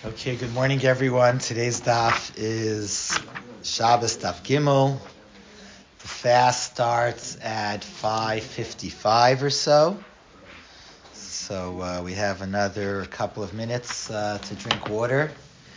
Okay, good morning, everyone. Today's daf is Shabbos Daf Gimel. The fast starts at 5:55 or so. So we have another couple of minutes to drink water.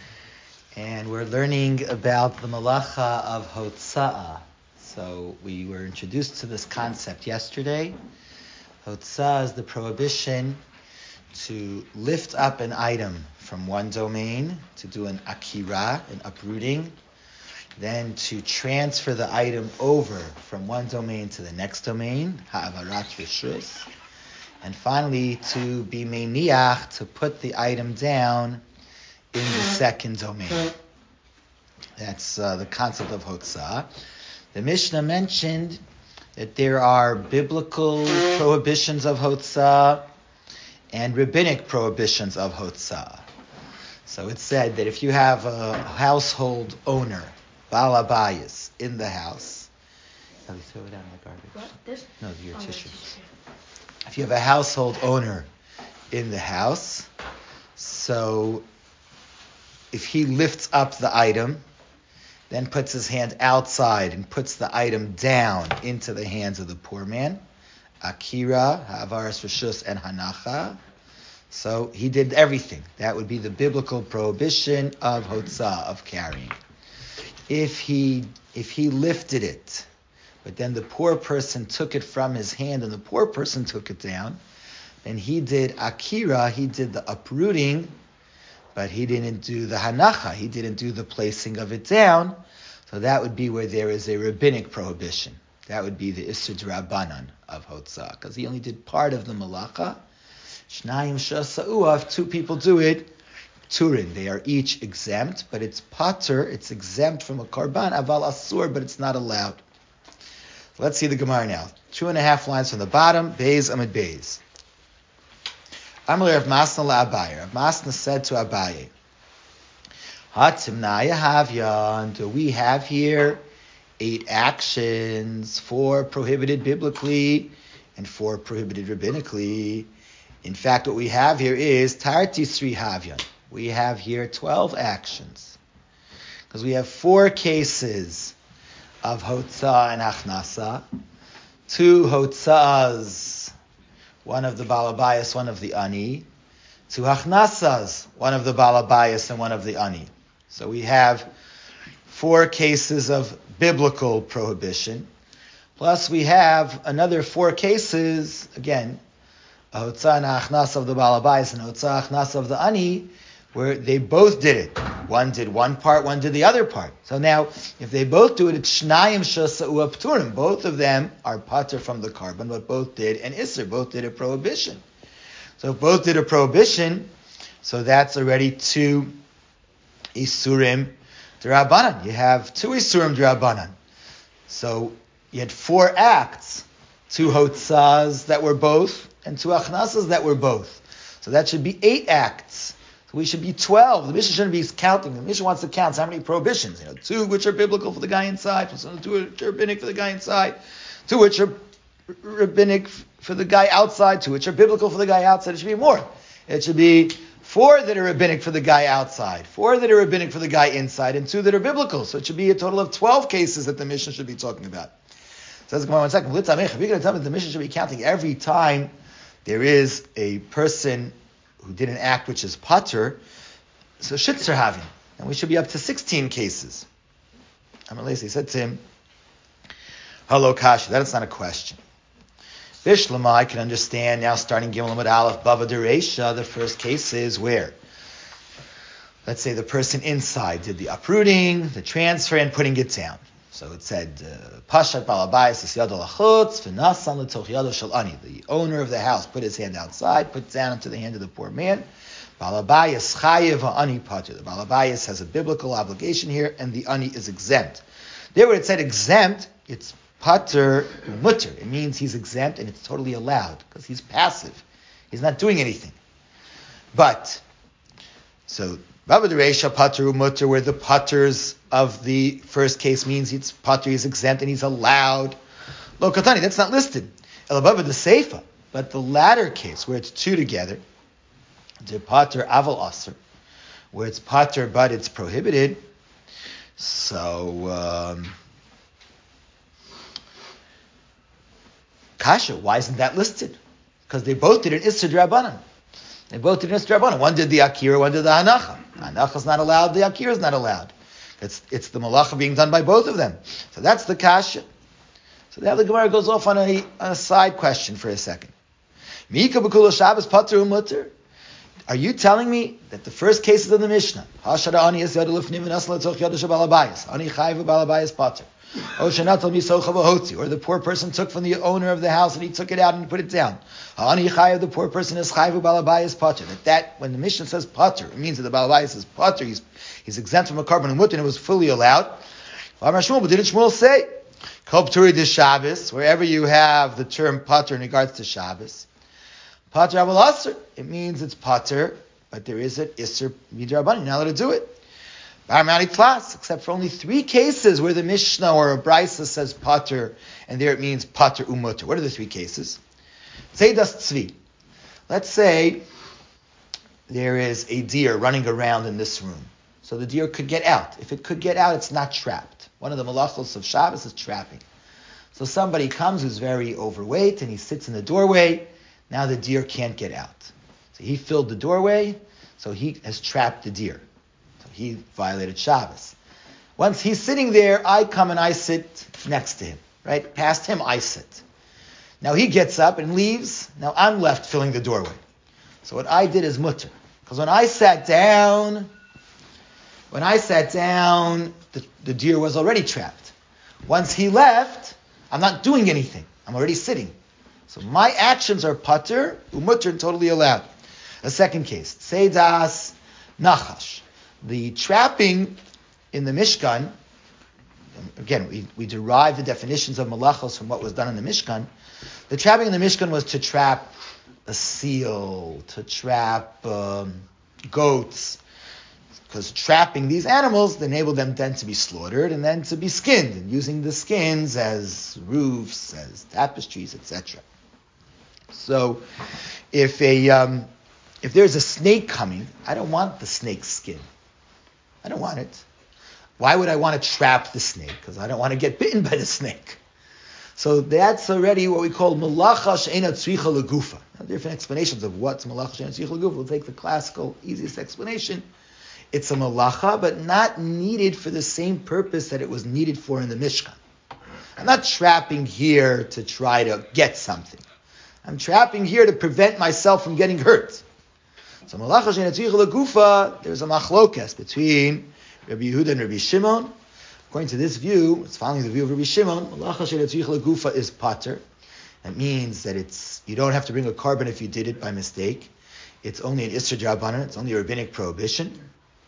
And we're learning about the malacha of Hotza'ah. So we were introduced to this concept yesterday. Hotza'ah is the prohibition to lift up an item from one domain, to do an akira, an uprooting, then to transfer the item over from one domain to the next domain, ha'avarat reshus, and finally to be meiniach, to put the item down in the second domain. That's the concept of Hotza'ah. The Mishnah mentioned that there are biblical prohibitions of Hotza'ah and rabbinic prohibitions of Hotza'ah. So it said that if you have a household owner, Baal Abayis, in the house, throw it out in the garbage. What? This? No, your tissues. If you have a household owner in the house, so if he lifts up the item, then puts his hand outside and puts the item down into the hands of the poor man, Akira, Ha'avaras Reshus, and Hanacha. So he did everything. That would be the biblical prohibition of Hotza'ah, of carrying. If he lifted it, but then the poor person took it from his hand and the poor person took it down, then he did Akira, he did the uprooting, but he didn't do the Hanacha, he didn't do the placing of it down. So that would be where there is a rabbinic prohibition. That would be the Isser D'Rabbanan of Hotza'ah, because he only did part of the malacha. Shnayim Shasa'ua, if two people do it, Turin, they are each exempt, but it's pater, it's exempt from a karban, aval asur, but it's not allowed. Let's see the Gemara now. 2.5 lines from the bottom, Beis Amid Beis. Amalei Rav Masna la'Abaye. Rav Masna said to Abaye, Hatimnaya Havyan, do we have here 8 actions, 4 prohibited biblically and 4 prohibited rabbinically? In fact, what we have here is Tarti Sri Havyan. We have here 12 actions. Because we have 4 cases of Hotza'ah and Achnasa, 2 Hotza'ahs, one of the Baal Abayis, one of the Ani, 2 Achnasas, one of the Baal Abayis and one of the Ani. So we have 4 cases of biblical prohibition, plus we have another 4 cases, again, a Hotza'ah and Achnas of the Baal Abayis and Hotza'ah Achnas of the Ani, where they both did it. One did one part, one did the other part. So now, if they both do it, it's Shnayim Shasa'u Pturim. Both of them are pater from the carbon, but both did an Isser, both did a prohibition. So if both did a prohibition, so that's already 2 Isurim D'Rabbanan. You have 2 Isurim D'Rabbanan. So you had 4 acts, 2 Hotza'ahs that were both, and 2 Achnasas that were both. So that should be 8 acts. So we should be 12. The Mishnah shouldn't be counting. The Mishnah wants to count how many prohibitions. 2 which are biblical for the guy inside, 2 which are rabbinic for the guy inside, 2 which are rabbinic for the guy outside, 2 which are biblical for the guy outside. It should be more. It should be 4 that are rabbinic for the guy outside, 4 that are rabbinic for the guy inside, and 2 that are biblical. So it should be a total of 12 cases that the Mishnah should be talking about. So let's go on 1 second. If you're going to tell me the Mishnah should be counting every time there is a person who did an act which is pater, so shitzer having, and we should be up to 16 cases. Amalei said to him, "Hello, Kasha, that is not a question. Bishlama, I can understand now, starting Gimel Amud Aleph, Bava Dereisha, the first case is where, let's say the person inside did the uprooting, the transfer, and putting it down. So it said, Pashat Baal Abayis es yado lachutz, v'nasan l'toch yado shel ani. The owner of the house put his hand outside, put it down into the hand of the poor man. Baal Abayis chayev ha'ani pater. The Baal Abayis has a biblical obligation here, and the ani is exempt. There where it said exempt, it's pater mutter. It means he's exempt, and it's totally allowed, because he's passive. He's not doing anything. But, so, Bava Dereisha pater mutter, where the paters of the first case means it's pater, he's exempt, and he's allowed. Lo katani, that's not listed. El Bava the Seifa, but the latter case, where it's 2 together, the pater aval aser, where it's pater but it's prohibited. So, kasha, why isn't that listed? Because they both did an Issur D'Rabbanan. They both did an Issur D'Rabbanan. One did the Akira, one did the Hanacha. Hanacha's not allowed, the Akira is not allowed. It's the malacha being done by both of them. So that's the kasha. So now the Gemara goes off on a side question for a second. Mika b'kula Shabbos pater u'mutter? Are you telling me that the first cases of the Mishnah, Hashara ani es yadu lefnim v'nasla tzorch yadu shabalabayis, ani chayv v'balabayis pater, or the poor person took from the owner of the house and he took it out and put it down. Ani chayv, the poor person is chayv v'balabayis pater. That when the Mishnah says pater, it means that the balabayis is pater. He's exempt from a carbon and mutter, and it was fully allowed. But didn't Shmuel say, Kol p'turi de Shabbos, wherever you have the term pater in regards to Shabbos, pater avol asr, it means it's pater, but there is an Issur Midrabanan, you're not allowed to do it. Baramani class, except for only 3 cases where the Mishnah or a Brisa says pater, and there it means pater umutter. What are the 3 cases? Say das tzvi. Let's say there is a deer running around in this room. So the deer could get out. If it could get out, it's not trapped. One of the malachos of Shabbos is trapping. So somebody comes who's very overweight, and he sits in the doorway. Now the deer can't get out. So he filled the doorway, so he has trapped the deer. So he violated Shabbos. Once he's sitting there, I come and I sit next to him, right? Past him, I sit. Now he gets up and leaves. Now I'm left filling the doorway. So what I did is mutter. Because when I sat down, the deer was already trapped. Once he left, I'm not doing anything. I'm already sitting. So my actions are pater, umutter, and totally allowed. A second case, Seidas Nachash. The trapping in the Mishkan, again, we derive the definitions of malachos from what was done in the Mishkan. The trapping in the Mishkan was to trap a seal, to trap goats, because trapping these animals enabled them then to be slaughtered and then to be skinned, and using the skins as roofs, as tapestries, etc. So, if there's a snake coming, I don't want the snake's skin. I don't want it. Why would I want to trap the snake? Because I don't want to get bitten by the snake. So that's already what we call malacha she'ena tzricha legufa. Different explanations of what's malacha she'ena tzricha legufa. We'll take the classical, easiest explanation. It's a malacha, but not needed for the same purpose that it was needed for in the Mishkan. I'm not trapping here to try to get something. I'm trapping here to prevent myself from getting hurt. So malacha she'ena tzricha legufa, there's a machlokas between Rabbi Yehuda and Rabbi Shimon. According to this view, it's following the view of Rabbi Shimon, malacha she'ena tzricha legufa is pater. That means that you don't have to bring a carbon if you did it by mistake. It's only an Issur D'Rabbanan, it's only a rabbinic prohibition.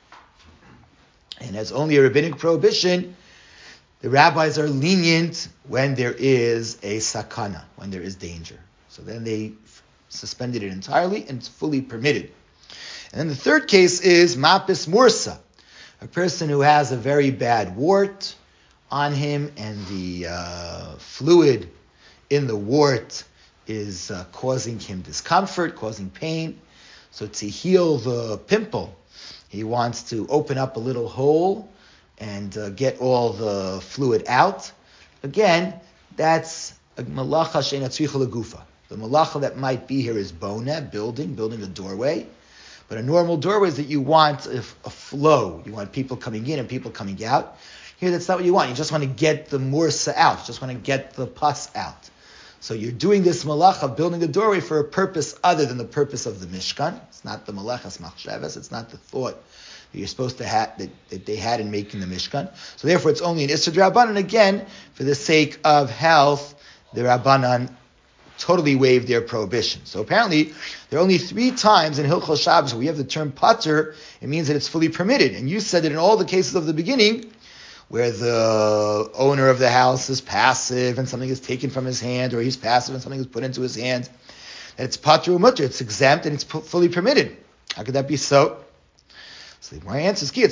And as only a rabbinic prohibition, the rabbis are lenient when there is a sakana, when there is danger. So then they suspended it entirely and it's fully permitted. And then the third case is mapis mursa, a person who has a very bad wart on him and the fluid in the wart is causing him discomfort, causing pain. So to heal the pimple, he wants to open up a little hole and get all the fluid out. Again, that's a malacha she'ena tzricha legufa. The malacha that might be here is bona, building a doorway. But a normal doorway is that you want a flow. You want people coming in and people coming out. Here, that's not what you want. You just want to get the mursa out. You just want to get the pus out. So you're doing this malacha, building a doorway for a purpose other than the purpose of the Mishkan. It's not the malachas machshavas. It's not the thought that you're supposed to have, that they had in making the Mishkan. So therefore, it's only an Issur D'Rabbanan. Again, for the sake of health, the Rabbanan totally waived their prohibition. So apparently, there are only 3 times in Hilchos Shabbos where we have the term pater. It means that it's fully permitted. And you said that in all the cases of the beginning, where the owner of the house is passive and something is taken from his hand, or he's passive and something is put into his hand, that it's pater umutter, it's exempt and it's fully permitted. How could that be so? So my answer is,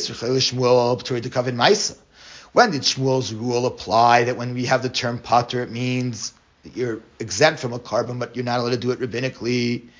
when did Shmuel's rule apply that when we have the term pater, it means that you're exempt from a carbon, but you're not allowed to do it rabbinically?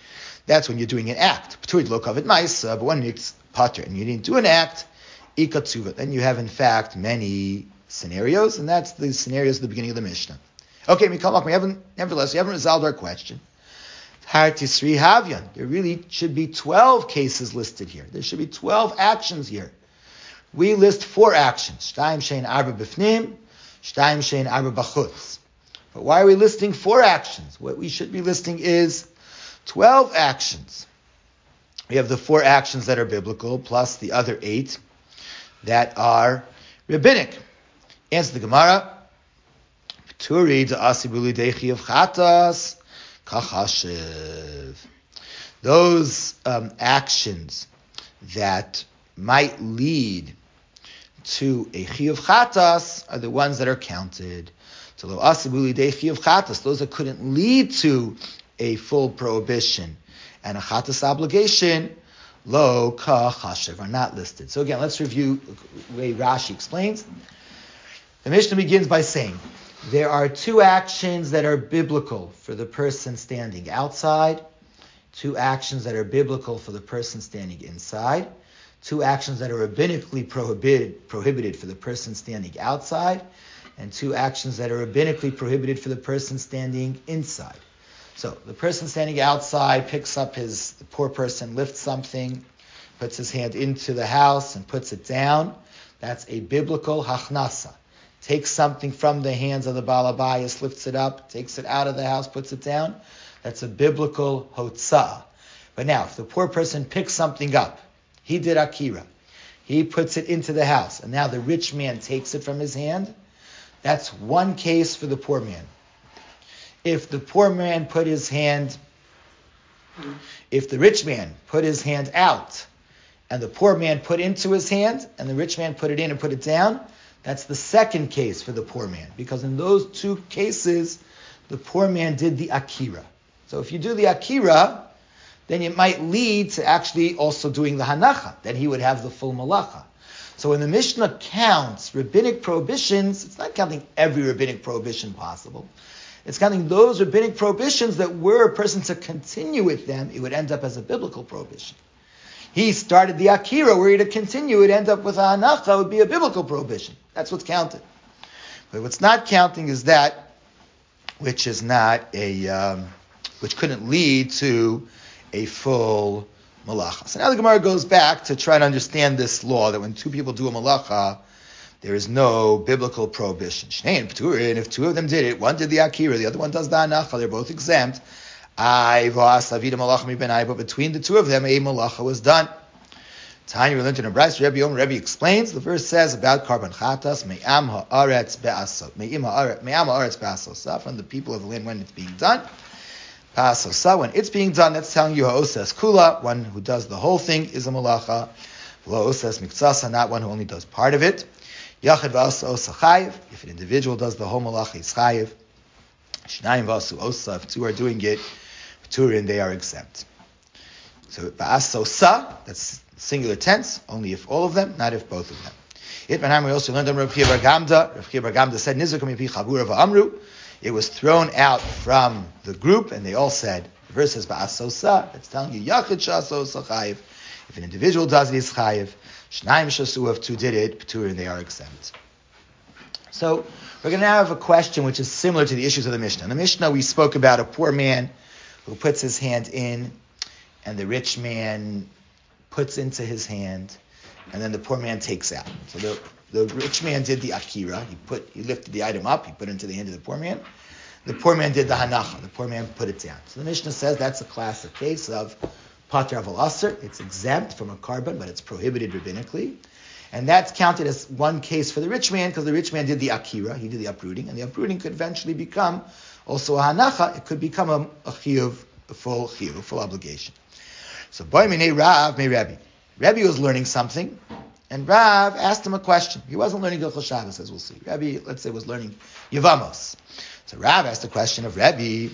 That's when you're doing an act. But when it's pater and you didn't do an act, ikatsuva. Then you have in fact many scenarios, and that's the scenarios at the beginning of the Mishnah. Okay, nevertheless, we haven't resolved our question. Har Tisri Havyan. There really should be 12 cases listed here. There should be 12 actions here. We list 4 actions. Shtayim shein arba b'fnim, shtayim shein arba b'chutz. But why are we listing 4 actions? What we should be listing is 12 actions. We have the 4 actions that are biblical, plus the other 8 that are rabbinic. Answer the Gemara. Turi da'asibuli dechi of chatas kachashiv. Those actions that might lead to a chi of chatas are the ones that are counted. So lo asibuli dechi of chatas, those that couldn't lead to a full prohibition and a chatas obligation, lo kachashiv, are not listed. So again, let's review the way Rashi explains. The Mishnah begins by saying, there are 2 actions that are biblical for the person standing outside, 2 actions that are biblical for the person standing inside, 2 actions that are rabbinically prohibited for the person standing outside, and 2 actions that are rabbinically prohibited for the person standing inside. So the person standing outside picks up the poor person lifts something, puts his hand into the house and puts it down. That's a biblical hachnasa. Takes something from the hands of the Baal Habayis, lifts it up, takes it out of the house, puts it down. That's a biblical hotzah. But now, if the poor person picks something up, he did akira, he puts it into the house, and now the rich man takes it from his hand, that's one case for the poor man. If the rich man put his hand out, and the poor man put into his hand, and the rich man put it in and put it down, that's the second case for the poor man, because in those 2 cases, the poor man did the akira. So if you do the akira, then it might lead to actually also doing the hanacha. Then he would have the full malacha. So when the Mishnah counts rabbinic prohibitions, it's not counting every rabbinic prohibition possible. It's counting those rabbinic prohibitions that were a person to continue with them, it would end up as a biblical prohibition. He started the akira, were he to continue, it end up with a hanacha, would be a biblical prohibition. That's what's counted. But what's not counting is that which is not which couldn't lead to a full malacha. So now the Gemara goes back to try to understand this law that when 2 people do a malacha, there is no biblical prohibition. Shnei and Pturin, if 2 of them did it, one did the akira, the other one does the hanacha, they're both exempt. But between the 2 of them, a malacha was done. Tanya, we learned in a Bryce, Rebbe explains, the verse says about karban chatas, me'am ha'aretz be'asos, from the people of the land when it's being done. Pa'asosa, when it's being done, that's telling you ha'osas kula, one who does the whole thing is a malacha. Ha'osas miktsasa, not one who only does part of it. Yachid v'asa osa chayiv, if an individual does the whole malacha, he's chayiv. Shnayim v'asu osa, if 2 are doing it, Turin, they are exempt. So ba'asosa, that's singular tense, only if all of them, not if both of them. We also learned on Rav Chia Bar Gamda. Rav Chia Bar Gamda said, Nizakum yapi chabura v'amru. It was thrown out from the group, and they all said, the verse says ba'asosa, it's telling you, Yachid sha'asosa chayiv. If an individual does it, he's chayiv. Shnayim shasu, if 2 did it, Turin, they are exempt. So we're going to have a question which is similar to the issues of the Mishnah. In the Mishnah, we spoke about a poor man who puts his hand in, and the rich man puts into his hand, and then the poor man takes out. So the rich man did the akira. He lifted the item up. He put it into the hand of the poor man. The poor man did the hanacha. The poor man put it down. So the Mishnah says that's a classic case of pater aval aser. It's exempt from a karban, but it's prohibited rabbinically. And that's counted as one case for the rich man, because the rich man did the akira. He did the uprooting, and the uprooting could eventually become also a hanacha. It could become a chiyuv, a full obligation. So, boy minei Rav may Rebbe. Rebbe was learning something, and Rav asked him a question. He wasn't learning Hilchos Shabbos, as we'll see. Rebbe, let's say, was learning Yevamos. So Rav asked the question of Rebbe,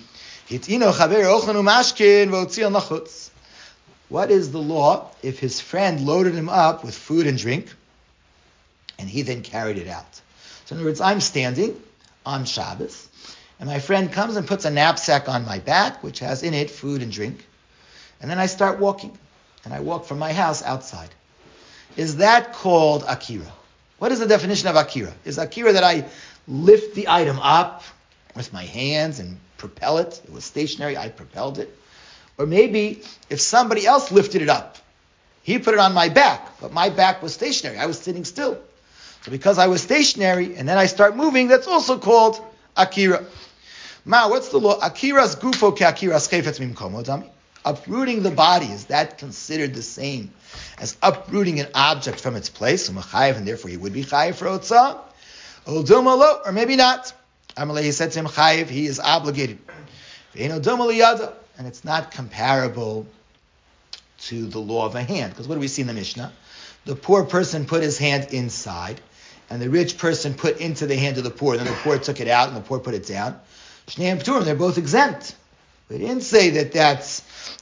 what is the law if his friend loaded him up with food and drink, and he then carried it out? So in other words, I'm standing on Shabbos, and my friend comes and puts a knapsack on my back, which has in it food and drink. and then I start walking, and I walk from my house outside. Is that called akira? What is the definition of akira? Is akira that I lift the item up with my hands and propel it? It was stationary, I propelled it. Or maybe if somebody else lifted it up, he put it on my back, but my back was stationary. I was sitting still. So because I was stationary and then I start moving, that's also called akira. Ma, what's the law? Akira's gufo ke akira's chayfetz mimkomo dami. Uprooting the body, is that considered the same as uprooting an object from its place? And therefore he would be chayiv for otzah. Or maybe not. Amalei said to him, chayiv, he is obligated. And it's not comparable to the law of a hand. Because what do we see in the Mishnah? The poor person put his hand inside, and the rich person put into the hand of the poor. Then the poor took it out, and the poor put it down. Shneim pturim, they're both exempt. We didn't say that that's,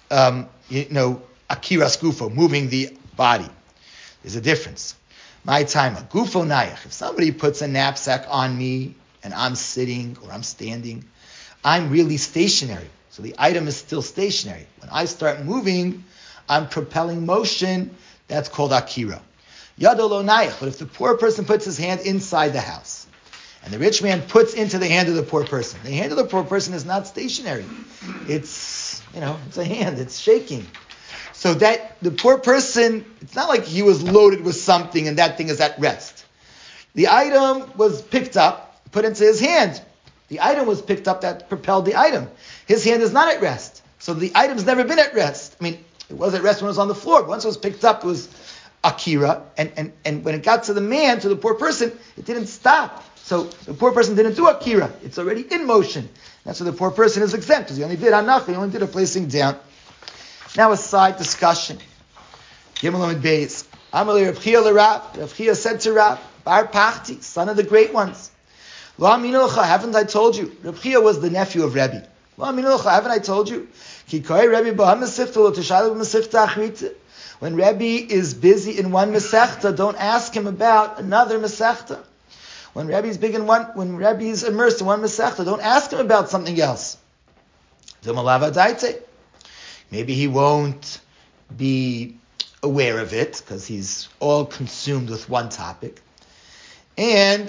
akira skufo, moving the body. There's a difference. My time, gufo nayach. If somebody puts a knapsack on me, and I'm sitting or I'm standing, I'm really stationary. So the item is still stationary. When I start moving, I'm propelling motion. That's called akira. Yado lo nayach. But if the poor person puts his hand inside the house, and the rich man puts into the hand of the poor person, the hand of the poor person is not stationary. It's a hand. It's shaking. So that the poor person, it's not like he was loaded with something and that thing is at rest. The item was picked up, put into his hand. The item was picked up that propelled the item. His hand is not at rest. So the item's never been at rest. I mean, it was at rest when it was on the floor. But once it was picked up, it was akira. And when it got to the man, to the poor person, it didn't stop. So the poor person didn't do akira. It's already in motion. That's why the poor person is exempt, because he only did anach, he only did a placing down. Now a side discussion. Gimel Amid Beis. Amalei Rav Chia l'Rav. Rav Chia said to Rav, Bar Pachti, son of the great ones. Lo aminu l'cha, haven't I told you? Rav Chia was the nephew of Rebbe. Lo aminu l'cha, haven't I told you? Ki koi Rebbe b'ha mesechta lo tishaylu b'mesechta achrita. When Rebbe is busy in one mesechta, don't ask him about another mesechta. When Rebbe's immersed in one mesechta, don't ask him about something else. Maybe he won't be aware of it because he's all consumed with one topic. And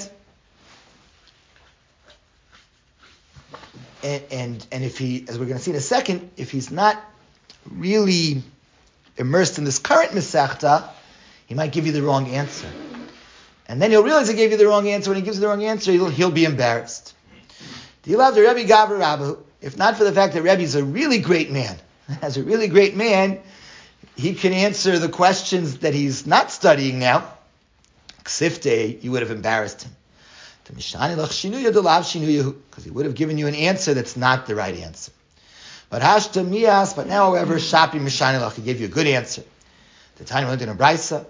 if he, as we're going to see in a second, if he's not really immersed in this current mesechta, he might give you the wrong answer. And then he'll realize he gave you the wrong answer. When he gives you the wrong answer, he'll be embarrassed. If not for the fact that Rebbe is a really great man, as a really great man, he can answer the questions that he's not studying now. Ksifte, you would have embarrassed him. Because he would have given you an answer that's not the right answer. But now, however, Shapi Mishanilach, he gave you a good answer. The time went in a brisa.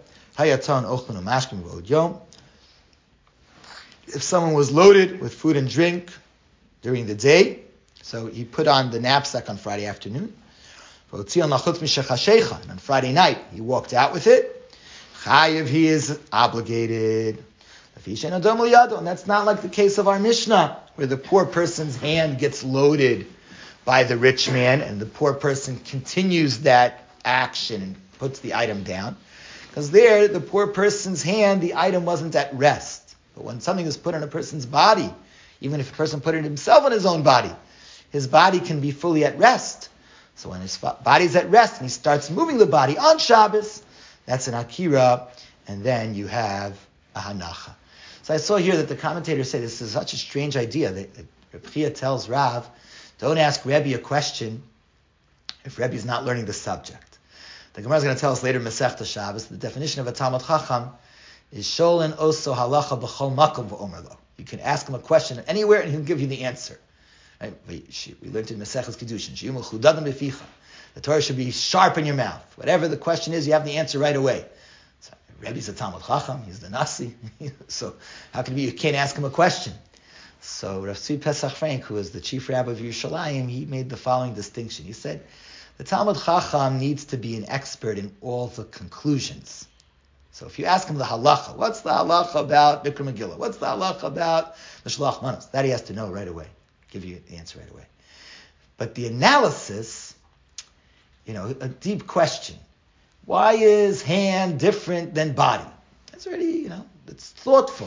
If someone was loaded with food and drink during the day, so he put on the knapsack on Friday afternoon, and on Friday night he walked out with it, chayiv, he is obligated. And that's not like the case of our Mishnah, where the poor person's hand gets loaded by the rich man, and the poor person continues that action and puts the item down. Because there, the poor person's hand, the item wasn't at rest. But when something is put on a person's body, even if a person put it himself on his own body, his body can be fully at rest. So when his body's at rest and he starts moving the body on Shabbos, that's an akira, and then you have a hanacha. So I saw here that the commentators say this is such a strange idea that Rav Chia tells Rav, don't ask Rebbe a question if Rebbe is not learning the subject. The Gemara is going to tell us later in Masechta Shabbos, the definition of a Talmud Chacham is Sholin Oso Halacha B'chol Makom V'Omer Lo. You can ask him a question anywhere and he'll give you the answer. Right? We learned in Masechtas Kedushin, Sheyum Chudadim B'Ficha. The Torah should be sharp in your mouth. Whatever the question is, you have the answer right away. So, Rebbe's a Talmud Chacham, he's the Nasi. So how can it be you can't ask him a question? So Rav Tzvi Pesach Frank, who was the chief rabbi of Yerushalayim, he made the following distinction. He said, the Talmud Chacham needs to be an expert in all the conclusions. So if you ask him the halacha, what's the halacha about Bikra Megillah? What's the halacha about Mishloach Manos? That he has to know right away. Give you the answer right away. But the analysis, a deep question. Why is hand different than body? That's already, it's thoughtful.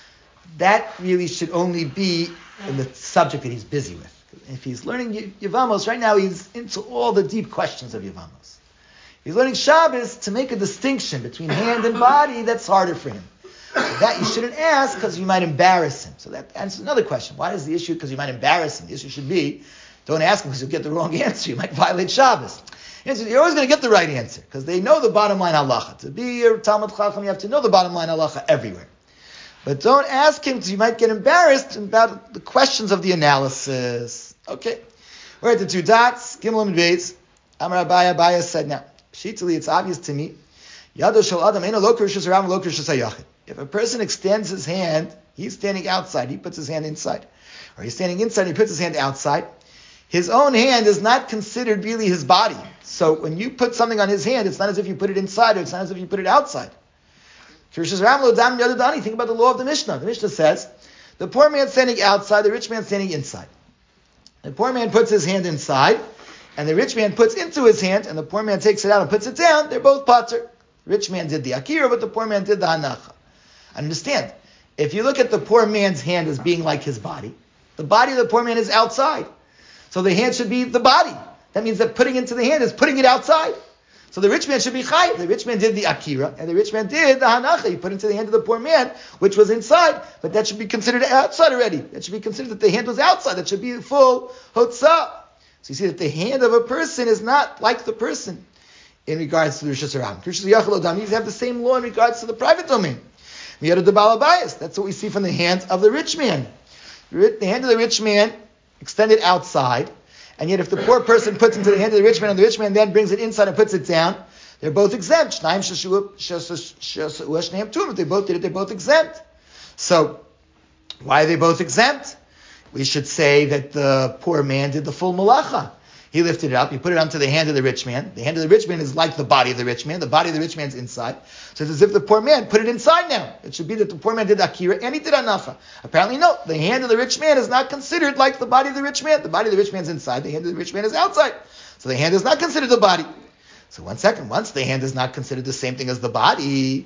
That really should only be in the subject that he's busy with. If he's learning Yevamos, right now he's into all the deep questions of Yevamos. He's learning Shabbos to make a distinction between hand and body. That's harder for him. So that you shouldn't ask because you might embarrass him. So that answers another question. Why is the issue? Because you might embarrass him. The issue should be, don't ask him because you'll get the wrong answer. You might violate Shabbos. You're always going to get the right answer because they know the bottom line halacha. To be a Talmud Chacham, you have to know the bottom line halacha everywhere. But don't ask him because you might get embarrassed about the questions of the analysis. Okay. We're at the 2 dots. Gimel and Beis. Amar Abaya said, now, Shitali, it's obvious to me. Yado shel Adam eino lo kerishus haram lo kerishus hayachid. If a person extends his hand, he's standing outside, he puts his hand inside. Or he's standing inside, he puts his hand outside. His own hand is not considered really his body. So when you put something on his hand, it's not as if you put it inside, or it's not as if you put it outside. Think about the law of the Mishnah. The Mishnah says, the poor man standing outside, the rich man standing inside. The poor man puts his hand inside, and the rich man puts into his hand, and the poor man takes it out and puts it down. They're both pater. The rich man did the akira, but the poor man did the hanacha. Understand, if you look at the poor man's hand as being like his body, the body of the poor man is outside. So the hand should be the body. That means that putting into the hand is putting it outside. So the rich man should be chayiv. The rich man did the akira, and the rich man did the hanacha. He put into the hand of the poor man, which was inside, but that should be considered outside already. That should be considered that the hand was outside. That should be full hotzah. So you see that the hand of a person is not like the person in regards to the Rishus Haram. Rishus Yachal Odam, you have the same law in regards to the private domain. Miyadu de Balabayas, that's what we see from the hand of the rich man. The hand of the rich man extended outside, and yet if the poor person puts into the hand of the rich man, and the rich man then brings it inside and puts it down, they're both exempt. If they both did it, they're both exempt. So, why are they both exempt? We should say that the poor man did the full malacha. He lifted it up, he put it onto the hand of the rich man. The hand of the rich man is like the body of the rich man. The body of the rich man's inside. So it's as if the poor man put it inside now. It should be that the poor man did akira and he did anacha. Apparently no. The hand of the rich man is not considered like the body of the rich man. The body of the rich man's inside. The hand of the rich man is outside. So the hand is not considered the body. So 1 second. Once the hand is not considered the same thing as the body,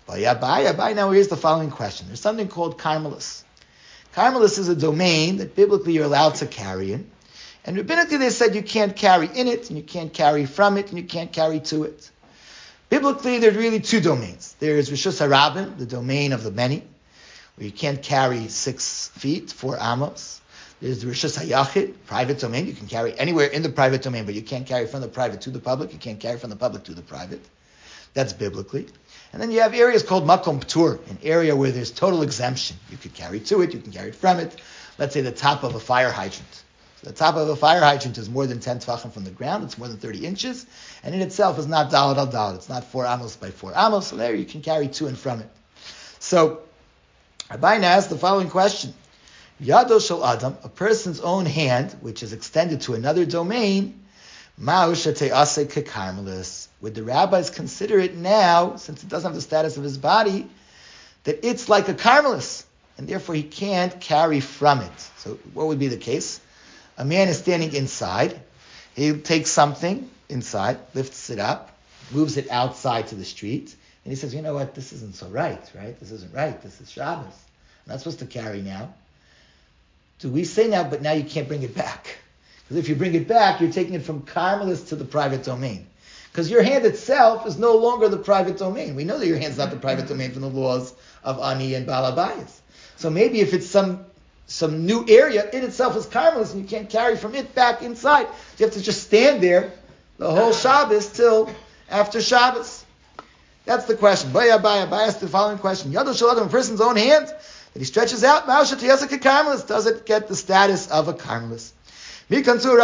now here's the following question. There's something called carmelis. Carmelis is a domain that biblically you're allowed to carry in. And rabbinically they said you can't carry in it, and you can't carry from it, and you can't carry to it. Biblically, there's really 2 domains. There's Rishus Harabim, the domain of the many, where you can't carry 6 feet, 4 amos. There's the Rishus Hayachid, private domain. You can carry anywhere in the private domain, but you can't carry from the private to the public. You can't carry from the public to the private. That's biblically. And then you have areas called Makom Ptur, an area where there's total exemption. You could carry to it, you can carry it from it. Let's say the top of a fire hydrant. So the top of a fire hydrant is more than 10 tvachim from the ground. It's more than 30 inches. And in itself is not daled al daled. It's not 4 amos by 4 amos. So there you can carry to and from it. So Rabbi now asks the following question. Yado shel Adam, a person's own hand, which is extended to another domain, ma'u shete'aseh kekarmelis. Would the rabbis consider it now, since it doesn't have the status of his body, that it's like a carmelis, and therefore he can't carry from it? So what would be the case? A man is standing inside. He takes something inside, lifts it up, moves it outside to the street, and he says, you know what, this isn't so right? This isn't right. This is Shabbos. I'm not supposed to carry now. Do we say now, but now you can't bring it back? Because if you bring it back, you're taking it from carmelis to the private domain. Because your hand itself is no longer the private domain. We know that your hand's not the private domain from the laws of Ani and Balabayas. So maybe if it's some new area, it itself is carmelis, and you can't carry from it back inside. You have to just stand there the whole Shabbos till after Shabbos. That's the question. Baya asked the following question. Yado shel Adam, a person's own hand that he stretches out, does it get the status of a carmelis? Did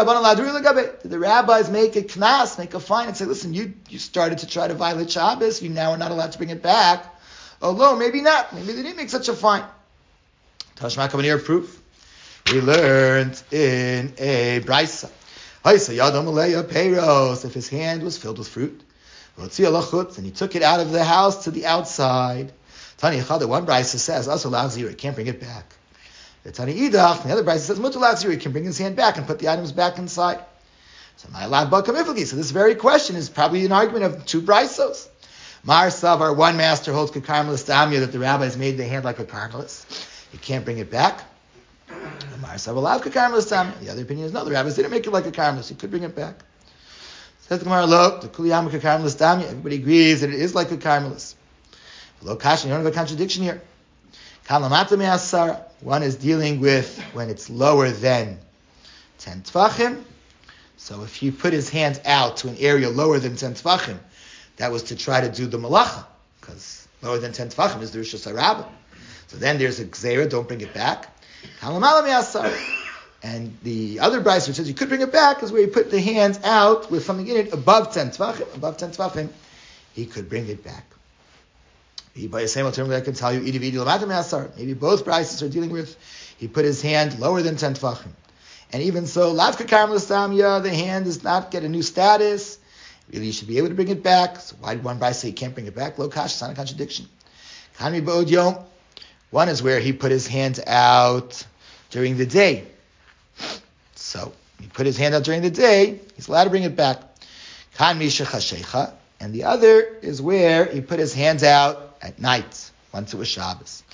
the rabbis make a knas, make a fine, and say, listen, you started to try to violate Shabbos, you now are not allowed to bring it back. Although, maybe not. Maybe they didn't make such a fine. Tashma Kavanir proof. We learned in a brisa. If his hand was filled with fruit, and he took it out of the house to the outside. Tani Echad, one brisa says, also lachzir, he can't bring it back. The Tani Idach, the other brisa says, mutar lachzir, he can bring his hand back and put the items back inside. So my lab bakamiflagi. So this very question is probably an argument of two brisos. Mar Savar, one master holds kakarmelis damya that the rabbis made the hand like a karmelis. You can't bring it back. Mar Savar lav kakarmelis damya. The other opinion is no, the rabbis didn't make it like a karmelis. You could bring it back. Says the Gemara, lo, the kuliyam kakarmelis damya. Everybody agrees that it is like a karmelis. Lo kashin, you don't have a contradiction here. Kalamata me'asara. One is dealing with when it's lower than 10 tfachim. So if he put his hands out to an area lower than 10 tfachim, that was to try to do the malacha, because lower than 10 tfachim is the Rishus HaRabba. So then there's a gzeira, don't bring it back. And the other brayso which says you could bring it back is where you put the hands out with something in it above 10 tfachim. Above 10 tfachim, he could bring it back. By a same term that I can tell you, maybe both braysos are dealing with he put his hand lower than 10 tfachim. And even so, lavka karmelis damya, the hand does not get a new status. Really, you should be able to bring it back. So why did one brayso say you can't bring it back? Lo kash, it's not a contradiction. Kanmi ba'od yom. One is where he put his hands out during the day. So he put his hand out during the day, he's allowed to bring it back. Kanmi shechashecha. And the other is where he put his hands out at night, once it was Shabbos.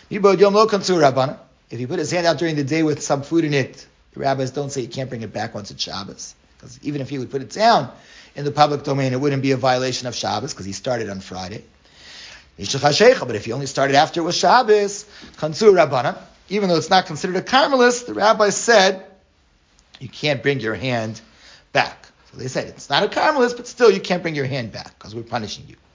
If he put his hand out during the day with some food in it, the rabbis don't say you can't bring it back once it's Shabbos. Because even if he would put it down in the public domain, it wouldn't be a violation of Shabbos, because he started on Friday. But if he only started after it was Shabbos, even though it's not considered a karmelis, the rabbi said you can't bring your hand back. So they said it's not a karmelis, but still you can't bring your hand back, because we're punishing you.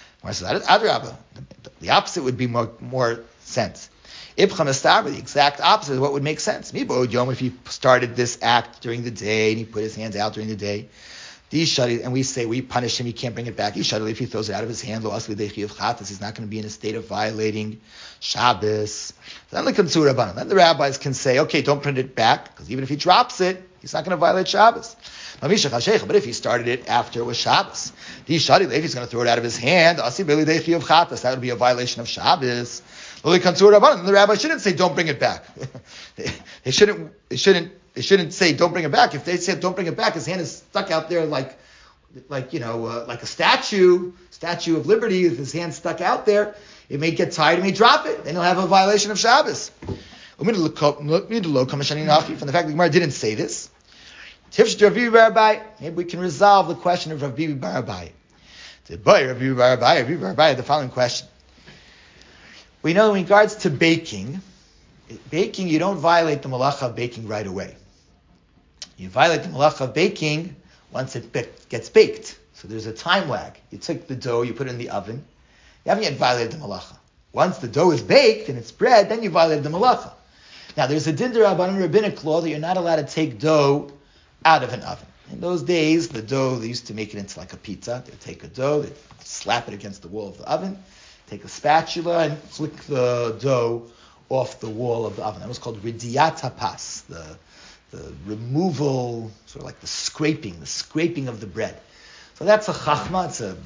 The opposite would be more sense. The exact opposite is what would make sense. If he started this act during the day and he put his hands out during the day, and we say we punish him, he can't bring it back. If he throws it out of his hand, he's not going to be in a state of violating Shabbos. Then the rabbis can say, okay, don't print it back, because even if he drops it, he's not going to violate Shabbos. But if he started it after it was Shabbos, if he's going to throw it out of his hand, that would be a violation of Shabbos. The rabbi shouldn't say don't bring it back. They shouldn't say don't bring it back. If they said don't bring it back, his hand is stuck out there like a statue of liberty. If his hand's stuck out there, it may get tired and may drop it. Then he'll have a violation of Shabbos. From the fact that the Gemara didn't say this, maybe we can resolve the question of Rav Bibi Bar Abaye. The following question. We know in regards to baking, you don't violate the malacha of baking right away. You violate the malacha of baking once it gets baked. So there's a time lag. You took the dough, you put it in the oven. You haven't yet violated the malacha. Once the dough is baked and it's bread, then you violated the malacha. Now there's a din d'Rabbanan rabbinic law that you're not allowed to take dough out of an oven. In those days, the dough, they used to make it into like a pizza. They'd take a dough, they'd slap it against the wall of the oven, take a spatula and flick the dough off the wall of the oven. That was called ridiyat hapas, the removal, sort of like the scraping of the bread. So that's a chachma, it's a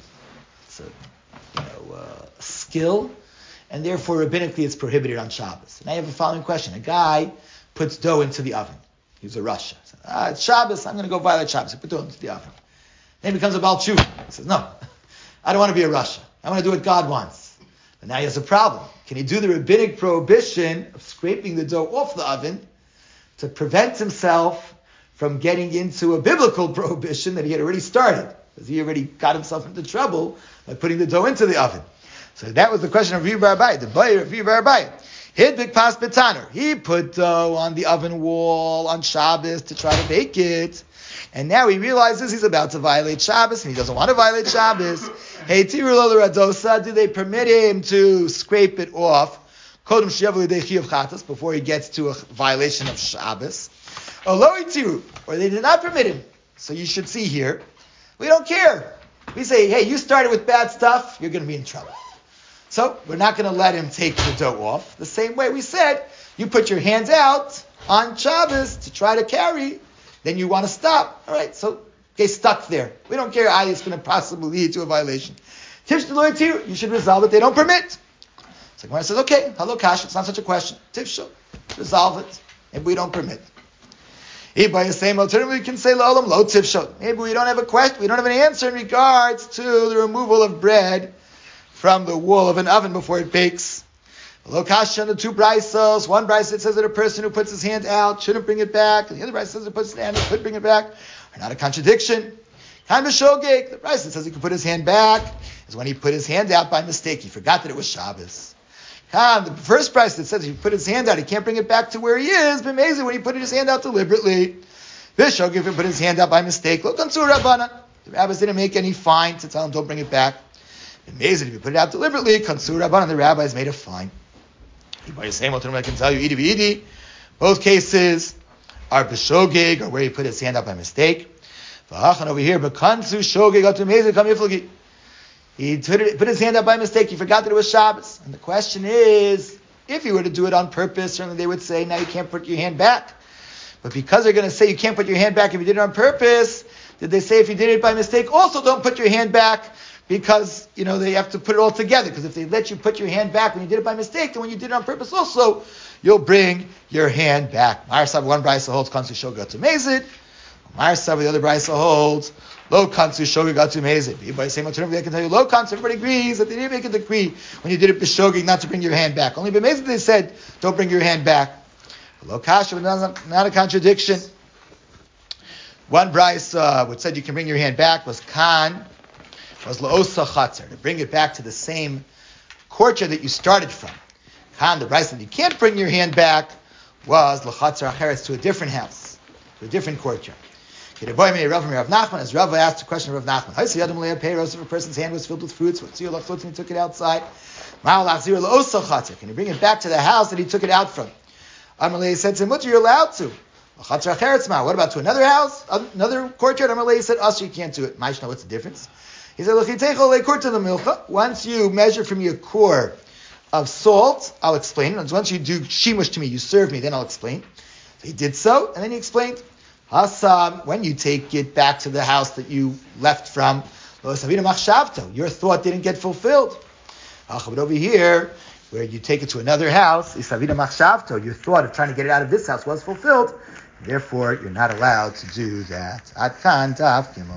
skill, and therefore rabbinically it's prohibited on Shabbos. And I have a following question. A guy puts dough into the oven. He's a Rasha. It's Shabbos, I'm going to go violate Shabbos. He put dough into the oven. Then he becomes a Baal Tshuva. He says, no, I don't want to be a Rasha. I want to do what God wants. But now he has a problem. Can he do the rabbinic prohibition of scraping the dough off the oven to prevent himself from getting into a biblical prohibition that he had already started? Because he already got himself into trouble by putting the dough into the oven. So that was the question of Rav Bar Abaye, the Bayer of Rav Bar Abaye. Hidbik pas betaner. He put dough on the oven wall on Shabbos to try to bake it. And now he realizes he's about to violate Shabbos, and he doesn't want to violate Shabbos. Hey, Tirul Radosa, do they permit him to scrape it off before he gets to a violation of Shabbos? Or they did not permit him. So you should see here, we don't care. We say, hey, you started with bad stuff, you're going to be in trouble. So we're not going to let him take the dough off. The same way we said, you put your hands out on Shabbos to try to carry, then you want to stop. All right, so get stuck there. We don't care how it's going to possibly lead to a violation. Tifshel, you should resolve it. They don't permit. So Gemara says, okay, hello Kash, it's not such a question. Tifshel, resolve it. If we don't permit. Alternatively, we can say La'olam Lo Tifshot. Maybe we don't have a question, we don't have an answer in regards to the removal of bread from the wall of an oven before it bakes. Lokasha on the two brisos. One brisa says that a person who puts his hand out shouldn't bring it back, and the other brisa says that puts his hand out could bring it back. Are not a contradiction. Kind of shogeg. The brisa says he could put his hand back is when he put his hand out by mistake. He forgot that it was Shabbos. The first brisa that says if he put his hand out, he can't bring it back to where he is. But amazing when he put his hand out deliberately. This shogeg if he put his hand out by mistake. Lo kansur rabbanan. The rabbis didn't make any fine to tell him don't bring it back. Amazing if you put it out deliberately. Kansur rabbanan. The rabbis made a fine. By the same alternative, I can tell you, idi. Both cases are b'shogeg, or where he put his hand up by mistake. V'hachan over here, b'kansu shogeg atumezid kam yiflagi. He put his hand up by mistake. He forgot that it was Shabbos. And the question is, if he were to do it on purpose, certainly they would say, now you can't put your hand back. But because they're going to say you can't put your hand back if you did it on purpose, did they say if you did it by mistake, also don't put your hand back? Because, they have to put it all together. Because if they let you put your hand back when you did it by mistake, then when you did it on purpose also, you'll bring your hand back. Ma'arsav, one brisa holds kansu shoga to mezid. Ma'arsav, the other brisa holds lo kansu shoga to mezid. By the same alternative, I can tell you lo kansu. Everybody agrees that they didn't make a decree when you did it b'shogeg not to bring your hand back. Only b'mezid they said don't bring your hand back. Lo kasha, not a contradiction. One brisa which said you can bring your hand back was la'osa chatzar, to bring it back to the same courtyard that you started from. Khan, the brisa that you can't bring your hand back, was l'chatzar acheres, to a different house, to a different courtyard. As Rav asked the question of Rav Nachman, if a person's hand was filled with fruits, and he took it outside, can you bring it back to the house that he took it out from? Amalei said to him, what are you allowed to? What about to another house, another courtyard? Amalei said, you can't do it. Maishna, what's the difference? He said, once you measure from your core of salt, I'll explain. Once you do shimush to me, you serve me, then I'll explain. So he did so, and then he explained, Hasam, when you take it back to the house that you left from, your thought didn't get fulfilled. But over here, where you take it to another house, your thought of trying to get it out of this house was fulfilled. Therefore, you're not allowed to do that.